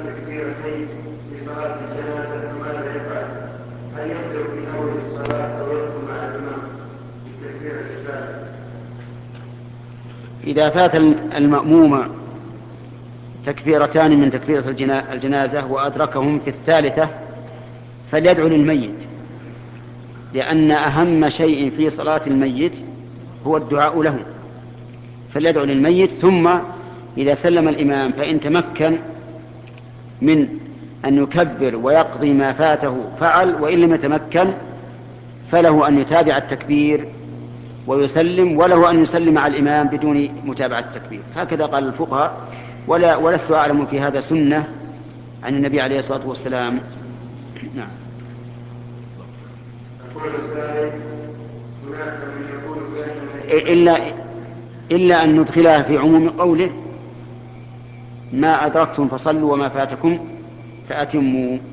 تكبيرتين في صلاة الجنازة فماذا يفعل؟ هل يبدأ في أول الصلاة أو يدخل مع الإمام بالتكبيرة الثالثة؟ إذا فات المأموم تكبيرتان من تكبيرة الجنازة وأدركهم في الثالثة فليدعو للميت، لأن أهم شيء في صلاة الميت هو الدعاء له، فليدعو للميت. ثم إذا سلم الإمام فإن تمكن من أن يكبر ويقضي ما فاته فعل، وإن لم يتمكن فله أن يتابع التكبير ويسلم، وله أن يسلم على الإمام بدون متابعة التكبير. هكذا قال الفقهاء، ولست أعلم في هذا سنة عن النبي عليه الصلاة والسلام. نعم. إلا أن ندخلها في عموم قوله: ما أدركتم فصلوا وما فاتكم فأتموا.